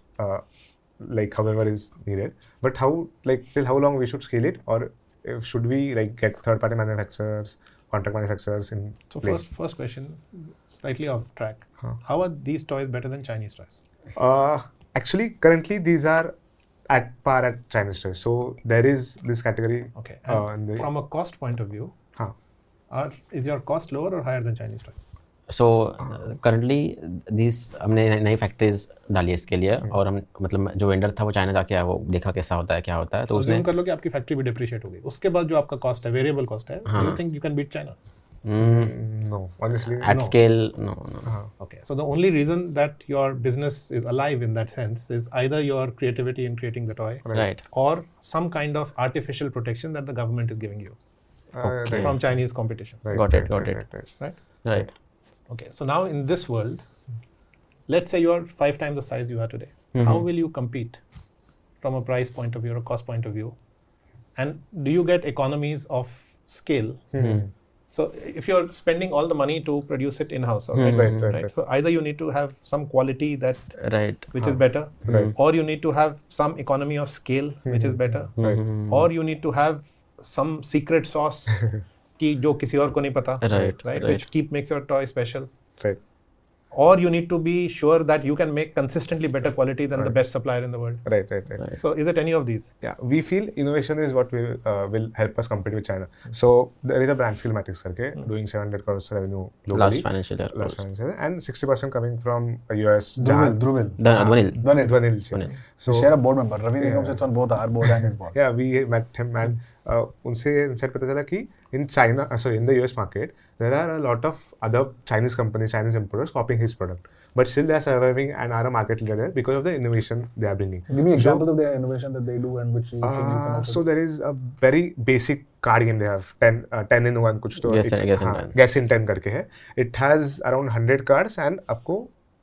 like however is needed. But how, like till how long we should scale it, or should we like get third-party manufacturers, contract manufacturers in So play? first question, slightly off track. How are these toys better than Chinese toys? Actually, currently these are at par at Chinese toys. So there is this category. Okay. in the, From a cost point of view, हाँ. is your cost lower or higher than Chinese toys? So currently these हमने नई factories डाली है इसके लिए और हम मतलब जो वेंडर था वो चाइना जाके आया, वो देखा कैसा होता है क्या होता है तो उसने Assume कर लो कि आपकी फैक्ट्री भी डिप्रिशिएट हो गई, उसके बाद जो आपका कॉस्ट है, वेरिएबल कॉस्ट है, do you think you can beat China? no, honestly. at scale no. Okay, so the only reason that your business is alive in that sense is either your creativity in creating the toy, Right. or some kind of artificial protection that the government is giving you Right. from Chinese competition. Right, Got it, right, got right, it. right. Right? Right. Okay, so now in this world, let's say you are 5 times the size you are today. How will you compete from a price point of view or a cost point of view? And do you get economies of scale? So if you're spending all the money to produce it in-house, right? So either you need to have some quality that Right. which is better, or you need to have some economy of scale which is better, or you need to have some secret sauce कि जो किसी और को नहीं पता, Right. which makes your toy special. Right. Or you need to be sure that you can make consistently better quality than the best supplier in the world. Right. So is it any of these? Yeah, we feel innovation is what will help us compete with China. So there is a brand skill matrix करके doing 700 crores revenue globally. Last financial year. Last financial year, and 60% coming from US. Dhruvil. Dhanil. So Share a board member. Ravi Nigam sits on both our board and his board. yeah, we met him and उनसे insight पता चला कि in China, in the US market, there are a lot of other Chinese companies, Chinese importers copying his product. But still they are surviving and are a market leader because of the innovation they are bringing. Give me examples of the innovation that they do and which you think you can also So there is a very basic card game they have, 10 in 1 कुछ तो guess in 10 करके है. It has around 100 cards and आपको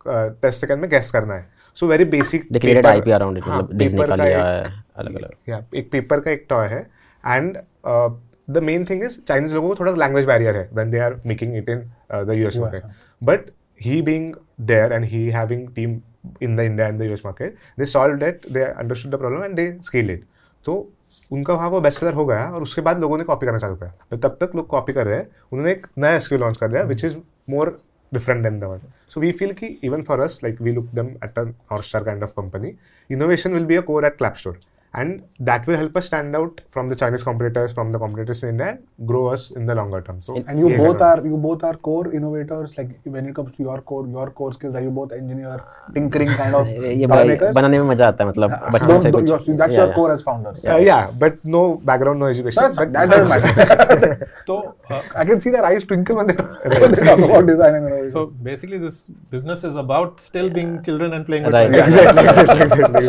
10 second में guess करना है. So very basic. They created IP around it, मतलब Disney का लिया है अलग-अलग. Yeah, एक पेपर का एक टॉय है and the main thing is Chinese लोगों को थोड़ा language barrier है when they are making it in the US market. But he being there and he having team in the India and the US market, they solved it, they understood the problem and they scaled it. तो उनका वहाँ पर best seller हो गया और उसके बाद लोगों ने कॉपी करना चालू किया. तो तब तक लोग कॉपी कर रहे हैं, उन्होंने एक नया SKU लॉन्च कर दिया which is more different than the one. So we feel कि even for us, like we look them at a North Star kind of company, innovation will be a core at Clap Store. And that will help us stand out from the Chinese competitors, from the competitors in India, and grow us in the longer term. So, and you both are core innovators. Like when it comes to your core skills, are you both engineer, tinkering kind of? ये बनाने में मजा आता है, मतलब बचपन से कुछ. That's your core as founders. Yeah, but no background, no education. That doesn't matter. So I can see their eyes twinkle when they talk about design and innovation. So basically, this business is about still being children and playing with Right. toys. Exactly.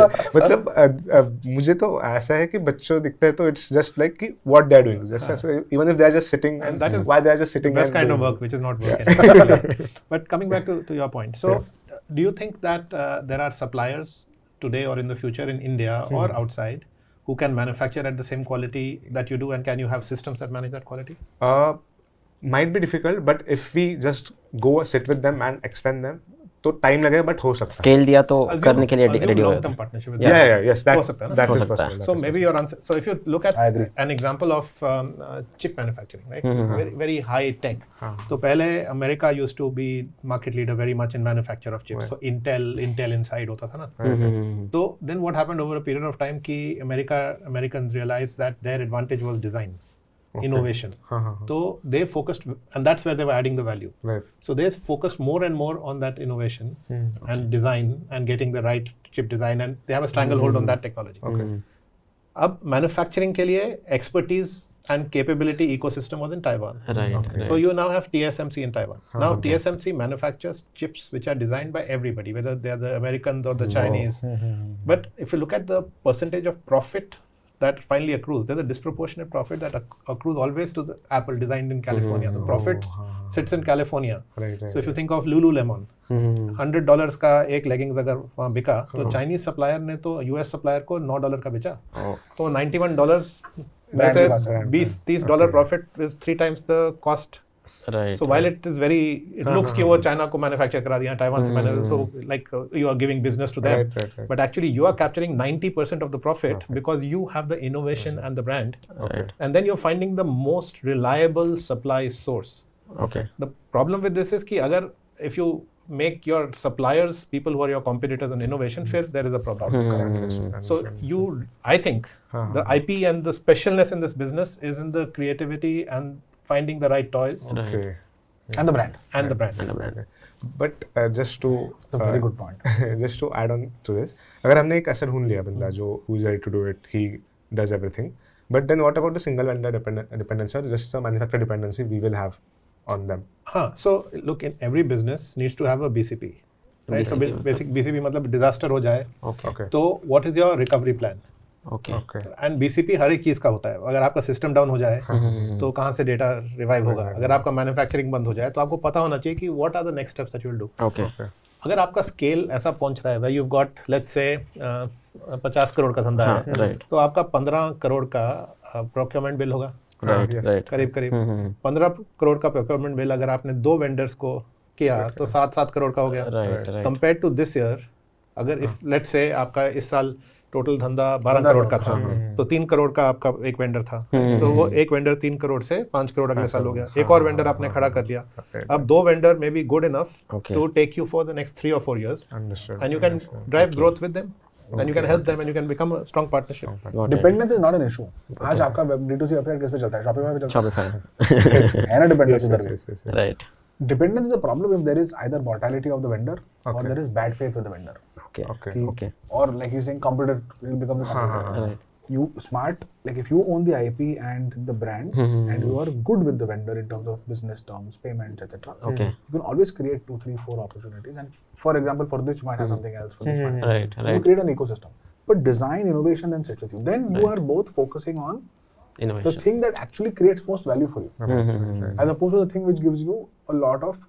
मतलब मुझे तो ऐसा है कि बच्चों दिखते हैं तो it's just like कि what they are doing. Just even if they are just sitting, And that is why they are just sitting. Best kind of work, which is not working. But coming back to your point, so do you think that there are suppliers today or in the future in India or outside who can manufacture at the same quality that you do, and can you have systems that manage that quality? Might be difficult, but if we just go sit with them and explain them, तो time लगेगा, but हो सकता है. Scale दिया तो करने के लिए ready हो. long-term partnership with Yes, that हो सकता है ना? that हो is सकता है. possible. So maybe your answer. So if you look at I agree. an example of chip manufacturing, right? Very very high tech. So पहले America used to be market leader very much in manufacture of chips. So Intel inside होता था ना. So then what happened over a period of time कि Americans realized that their advantage was design. Innovation. So they focused, and that's where they were adding the value. Right. So they focused more and more on that innovation and design and getting the right chip design, and they have a stranglehold on that technology. Okay. अब manufacturing के लिए expertise and capability ecosystem was in Taiwan. Right. So you now have TSMC in Taiwan. Now TSMC manufactures chips which are designed by everybody, whether they are the Americans or the Chinese. But if you look at the percentage of profit that finally accrues, there's a disproportionate profit that accrues always to the Apple, designed in California. The profit sits in California. Right. So if you think of Lululemon, $100 का एक leggings अगर वहाँ बिका, तो Chinese supplier ने तो US supplier को $9 का बेचा. तो $91 में से $20-30 profit is 3 times the cost. Right. So while it is it looks कि वो China को manufacture करा दिया, Taiwan से manufacture, so like you are giving business to them. Right. But actually you are capturing 90% of the profit because you have the innovation and the brand. Right. And then you're finding the most reliable supply source. Okay. The problem with this is कि if you make your suppliers people who are your competitors in innovation, there is a problem. So I think the IP and the specialness in this business is in the creativity and finding the right toys. Okay. And the brand. And the brand. But just to That's a very good point. just to add on to this, अगर हमने एक ऐसा ढूंढ लिया बंदा जो who is ready to do it, he does everything. But then what about the single vendor dependency or just the manufacturer dependency we will have on them? So look, in every business needs to have a BCP. Right? So basic BCP मतलब disaster हो जाए. Okay. तो what is your recovery plan? Okay. And BCP हर एक चीज का होता है. अगर आपका सिस्टम डाउन हो जाए तो कहाँ से डेटा रिवाइव होगा. अगर आपका मैन्युफैक्चरिंग बंद हो जाए तो आपको पता होना चाहिए कि what are the next steps that you will do. Okay. अगर आपका स्केल ऐसा पहुंच रहा है where you've got let's say 50 crore का धंधा है, right. तो आपका 15 करोड़ का प्रोक्योरमेंट बिल होगा. Right. करीब 15 करोड़ का प्रोक्योरमेंट बिल अगर आपने 2 वेंडर्स को किया तो 7 करोड़ का हो गया. Right. Compare to this year, अगर इफ लेट्स से आपका इस साल टोटल धंधा 12 करोड़ का था, तो 3 करोड़ का आपका एक वेंडर था. तो वो एक वेंडर 3 करोड़ से 5 करोड़ अगले साल हो गया. एक और वेंडर आपने खड़ा कर दिया. अब 2 vendor may be good enough to take you for the next 3 or 4 years. Understood. And you can drive growth with them. And you can help them and you can become a strong partnership. Dependence is not an issue. आज आपका D2C website किस पे चलता है? Shopify पे चलता Shopify. है ना डिपेंडेंस उधर भी. Yes. Right. Dependence is a problem if there is either mortality of the vendor or there is bad faith with the vendor. Okay. Or like he's saying, competitor becomes a competitor. Right. You smart, like if you own the IP and the brand and you are good with the vendor in terms of business terms, payments, etc. Okay. You can always create 2, 3, 4 opportunities. And for example, for this you might have something else. For this one. Right. You create an ecosystem. But design, innovation then sits with you. Then you are both focusing on the Innovation. thing that actually creates most value for you. As opposed to the thing which gives you a lot of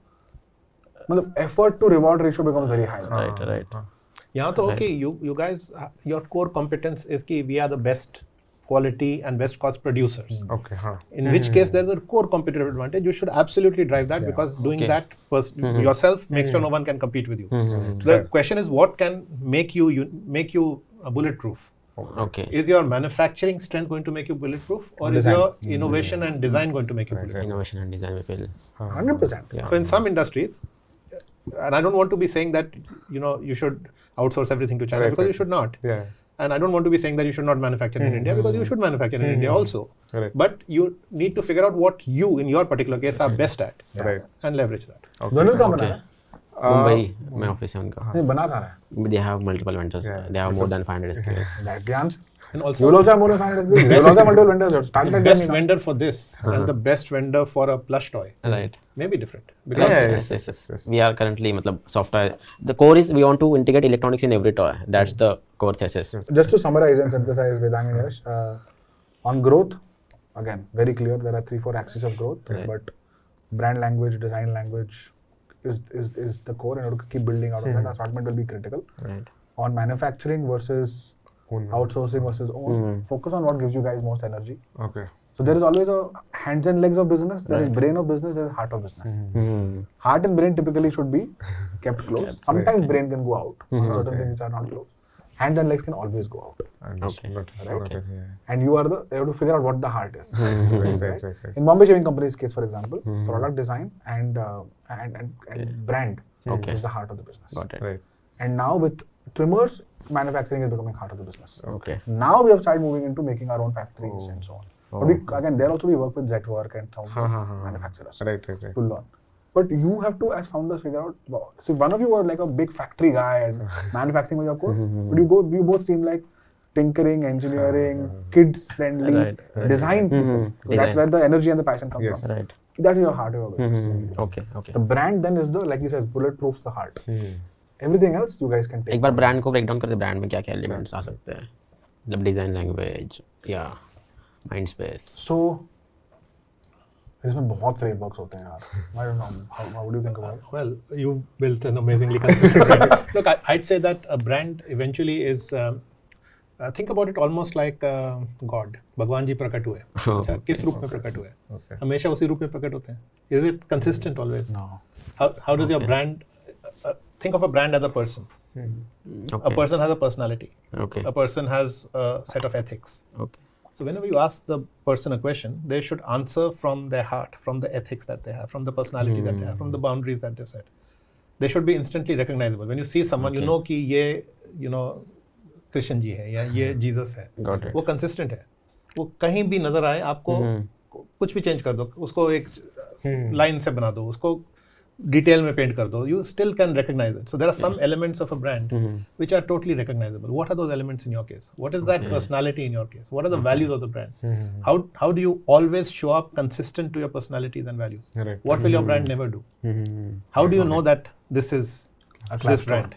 effort to reward ratio becomes very high. Right. यहाँ तो okay, you guys, your core competence is कि we are the best quality and best cost producers. Okay. In which case there's a core competitive advantage. You should absolutely drive that because doing that yourself makes sure no one can compete with you. The question is what can make you bulletproof? Okay. Is your manufacturing strength going to make you bulletproof, or is your innovation and design going to make you bulletproof? Innovation and design में फिर 100%. Yeah. So in some industries, and I don't want to be saying that you should outsource everything to China because you should not. Yeah. And I don't want to be saying that you should not manufacture in India, because you should manufacture in India also. Right. But you need to figure out what you, in your particular case, are best at, Right. and leverage that. दोनों का बना है? मुंबई में office है उनका. नहीं बना कहाँ है? They have multiple vendors. They have more than 500 SKUs. That's the answer. And You will also, also have more than 500 SKUs. You will also have multiple vendors. Start the like best that. vendor for this and the best vendor for a plush toy Right. may be different. Because Yes. We are currently मतलब software. The core is we want to integrate electronics in every toy. That's the core thesis. Just to summarize and synthesize, Vedang and Yash, on growth, again, very clear, there are 3-4 axes of growth, Right. but brand language, design language is the core, and you have to keep building out of that. Assortment will be critical. Right. On manufacturing versus outsourcing versus own, focus on what gives you guys most energy. Okay. So there is always a hands and legs of business, there is brain of business, there is heart of business. Heart and brain typically should be kept close. Sometimes brain can go out on certain things which are not close. Hands and legs can always go out. Understood. Got it. Got it. Yeah. And you have to figure out what the heart is. Right. In Bombay Shaving Company's case, for example, product design and brand is the heart of the business. Got it. Right. And now with trimmers, manufacturing is becoming heart of the business. Okay. Now we have started moving into making our own factories and so on. But we, again, there also we work with Zetwork and some manufacturers Right. to learn. But you have to, as founders, figure out. So one of you are like a big factory guy and manufacturing with your core, but you both seem like tinkering, engineering, kids friendly, Right. design people. So that's Design. where the energy and the passion comes Yes. from. Right. That is your heart of your business. Okay. The brand then is the, like he says, bulletproofs the heart. Everything else you guys can take. एक बार brand को break down करते brand में क्या क्या elements आ सकते हैं मतलब डिजाइन लैंग्वेज या माइंड स्पेस So इसमें बहुत frameworks होते हैं यार. I don't know. How do you think about it? well, you've built an amazingly consistent brand. Look, I'd say that a brand eventually is, think about it almost like God. भगवान जी प्रकट हुए. अच्छा, किस रूप में प्रकट हुए? हमेशा उसी रूप में प्रकट होते हैं. Is it consistent always? No. How does your brand, think of a brand as a person. A person has a personality. Okay. A person has a set of ethics. Okay. So whenever you ask the person a question, they should answer from their heart, from the ethics that they have, from the personality that they have, from the boundaries that they've set. They should be instantly recognizable. When you see someone, you know कि ये, कृष्ण जी है या ये Jesus है. Got it. वो consistent है. वो कहीं भी नजर आए आपको कुछ भी चेंज कर दो, उसको एक लाइन से बना दो, उसको डिटेल में पेंट कर दो, you still can recognize it. So there are some elements of a brand which are totally recognizable. What are those elements in your case? What is that personality in your case? What are the values of the brand? How do you always show up consistent to your personalities and values? Right. What will your brand never do? How do you know that this is this brand?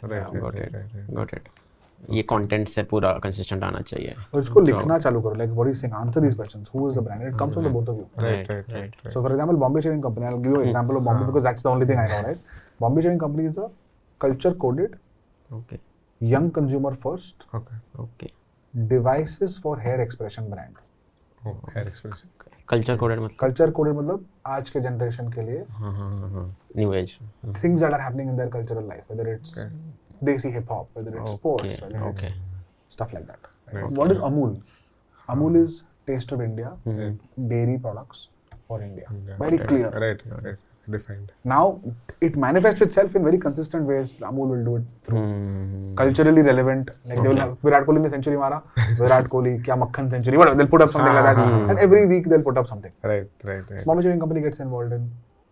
Got it. ये content से पूरा consistent आना चाहिए. और इसको लिखना चालू करो. Like what he's saying, answer these questions. Who is the brand? It comes from the both of you. Right. So for example, Bombay Shaving Company. I'll give you an example of Bombay because that's the only thing I know, right? Bombay Shaving Company is a culture coded, Okay. young consumer first, Okay. devices for hair expression brand. Hair expression. Culture coded मतलब Culture coded मतलब आज के generation के लिए new age. things that are happening in their cultural life, whether it's desi hip hop, whether it's sports, whether it's stuff like that. Right? What is Amul? Amul is Taste of India, dairy products for India. Very clear. Right. Defined. Now it manifests itself in very consistent ways. Amul will do it through culturally relevant. Like they will have Virat Kohli ne century mara. Virat Kohli kya makhan century. Whatever, they'll put up something like that, and every week they'll put up something. Right. Bombay Shaving Company gets involved in,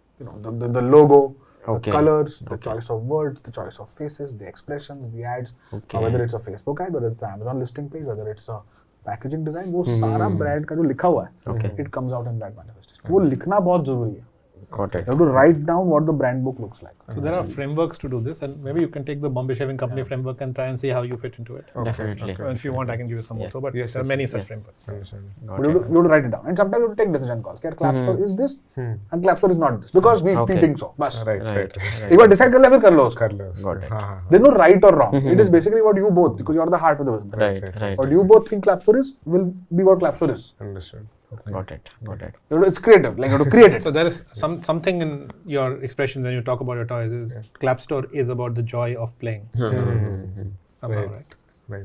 the logo, the colors, the choice of words, the choice of faces, the expressions, the ads. Whether it's a Facebook ad, whether it's an Amazon listing page, whether it's a packaging design, वो सारा brand का जो लिखा हुआ है, it comes out in that manifestation. वो लिखना बहुत जरूरी है. Got it. You have to write down what the brand book looks like. So there are frameworks to do this, and maybe you can take the Bombay Shaving Company framework and try and see how you fit into it. Definitely. And if you want, I can give you some also, but there are many such frameworks. Understand. But you have to write it down. And sometimes you have to take decision calls. Care Clap Store is this, and Clap Store is not this. Because we think so. Bas. Right. एक बार decide कर ले फिर कर लो उसका. Got it. There's no right or wrong. It is basically what you both, because you are the heart of the business. Right. What you both think Clap Store is will be what Clap Store is. Understood. Got it. It's creative. Like you have to create it. So there is something in your expression when you talk about your toys is Clap Store is about the joy of playing. Somehow, right? Right.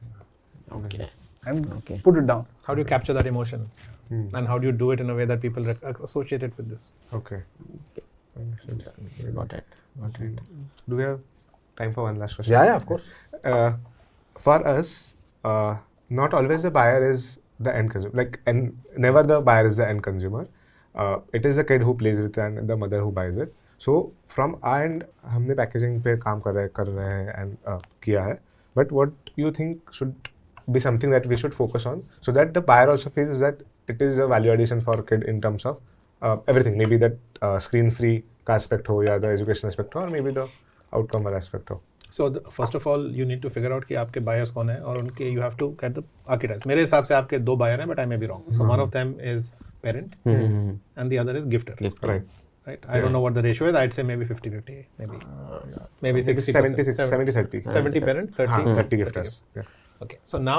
Okay. And put it down. How do you capture that emotion? And how do you do it in a way that people associate it with this? Okay. Understood. Got it. Do we have time for one last question? Yeah, of course. For us, not always the buyer is the end consumer. Like, and never the buyer is the end consumer. It is the kid who plays with it and the mother who buys it. So from our end, हमने packaging पे काम कर रहे हैं and किया है. But what you think should be something that we should focus on so that the buyer also feels that it is a value addition for kid in terms of everything. Maybe that screen-free aspect हो या the education aspect हो, or maybe the outcome वाला aspect हो. So first of all, you need to figure out कि आपके buyers कौन है और उनके you have to get the archetypes. मेरे हिसाब से आपके 2 buyer हैं, but I may be wrong. So one of them is parent and the other is gifter. Right. I don't know what the ratio is. I'd say maybe 50-50. Maybe 60. 70-30. 70 parent, 30 gifters. Yeah. Okay. So now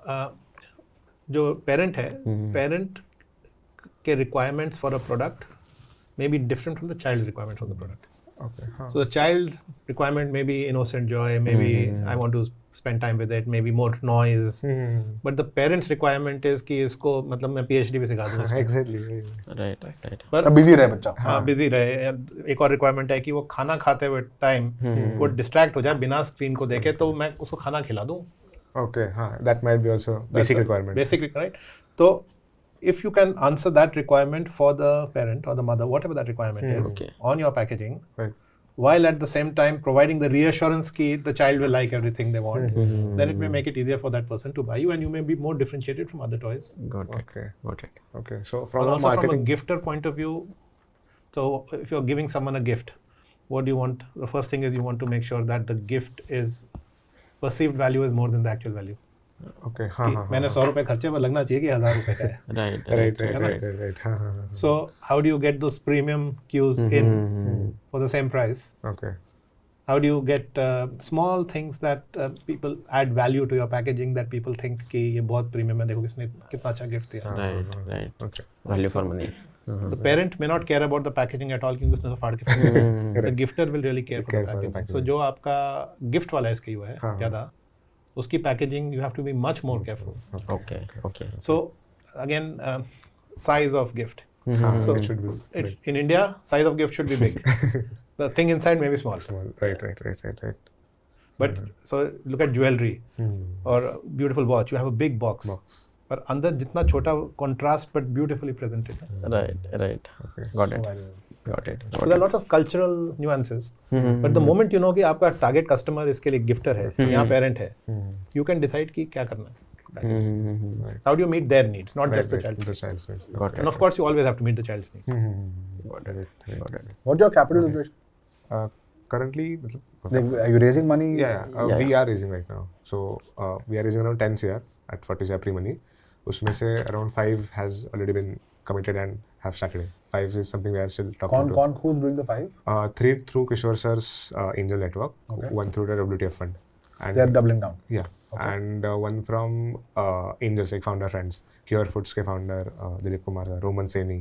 जो parent है, parent के requirements for a product may be different from the child's requirements for the product. Okay. So the child's requirement may be innocent joy, maybe I want to spend time with it, maybe more noise. But the parent's requirement is कि इसको मतलब मैं PhD भी सिखा दूँ. Exactly. Right. पर busy रहे बच्चा. हाँ, busy रहे. एक और requirement है कि वो खाना खाते हुए time वो distract हो जाए बिना screen को देखे तो मैं उसको खाना खिला दूँ. Okay. That might be also basic requirement. Basic, right? So if you can answer that requirement for the parent or the mother, whatever that requirement is, on your packaging, right, while at the same time providing the reassurance that the child will like everything they want, then it may make it easier for that person to buy you, and you may be more differentiated from other toys. Got it. Okay. So from a marketing, from a gifter point of view, so if you're giving someone a gift, what do you want? The first thing is you want to make sure that the gift is perceived value is more than the actual value. Okay. मैंने 100 रुपए खर्चे पर लगना चाहिए कि 1000 रुपए का है. Right. So how do you get those premium cues in for the same price? Okay. How do you get small things that people add value to your packaging that people think कि ये बहुत premium है, देखो किसने कितना अच्छा gift दिया. Right. Okay. Value for money. The parent may not care about the packaging at all क्योंकि उसने तो फाड़ के फेंक दिया. The gifter will really care for the packaging. So जो आपका gift वाला SKU है ज़्यादा, उसकी packaging you have to be much more careful. Okay. So again, size of gift. So it should be in India, size of gift should be big. The thing inside may be small. Right. But so look at jewelry or beautiful watch. You have a big box. पर अंदर जितना छोटा contrast but beautifully presented. Right. Okay. Got it. So there are lots of cultural nuances. But the moment you know कि आपका target customer इसके लिए gifter है, यहाँ parent है, you can decide कि क्या करना है. How do you meet their needs, not just the child's needs. And of course, you always have to meet the child's needs. Got it. What's your capital situation? Currently, are you raising money? Yeah. We are raising right now. So we are raising around 10 CR at 40 CR pre-money. उसमें से around 5 has already been committed and have started. 5 is something we are still talking to. Who's doing the 5? 3 through Kishore sir's angel network, 1 through the WTF fund. And they are doubling down. Yeah. Okay. And 1 from angels, like founder friends. Cure Foods ke founder Dilip Kumar, Roman Saini,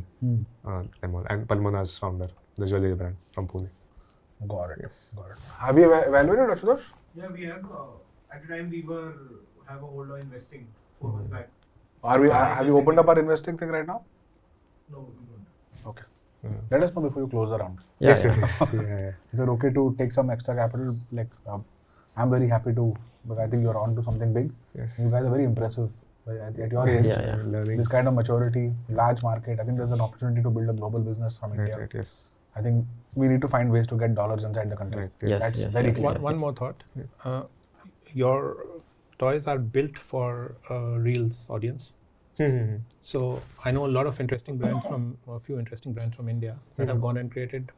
and Palmona's founder, the jewelry brand from Pune. Got it. Yes. Have you evaluated, Ashutosh? Yeah, we have. At the time we have a hold on investing 4 months back. Have you opened up our investing thing right now? No, we don't. Okay. Let us know before you close the round. Yes. Is it okay to take some extra capital? Like, I'm very happy to, because I think you're on to something big. Yes. You guys are very impressive at your age. Learning. This kind of maturity, large market. I think there's an opportunity to build a global business from India. Right, yes. I think we need to find ways to get dollars inside the country. Right, yes. That's very clear. One more thought. Your toys are built for Reels audience. So I know a lot of interesting brands a few interesting brands from India that have gone and created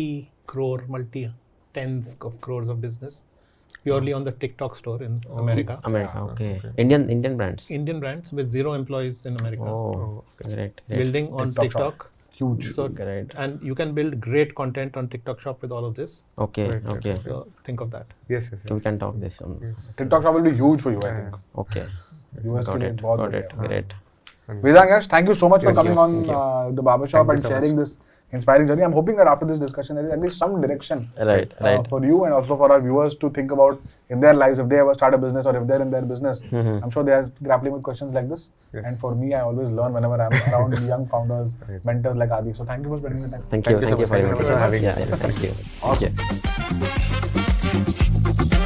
multi-tens of crores of business purely on the TikTok store in America. Okay. Indian brands. Indian brands with 0 employees in America. Oh, great. Building on TikTok. Huge. So great. And you can build great content on TikTok Shop with all of this. Okay. So think of that. Yes. We can talk this. TikTok Shop will be huge for you, I think. Okay. Got it. Great. Vedang, yes, thank you so much for coming on the Barbershop and sharing this inspiring journey. I'm hoping that after this discussion there is at least some direction for you and also for our viewers to think about in their lives, if they ever start a business or if they're in their business. I'm sure they are grappling with questions like this. Yes. And for me, I always learn whenever I'm around young founders, mentors like Adi. So thank you for spending the time. Thank you so much for having me. Thank you. Awesome.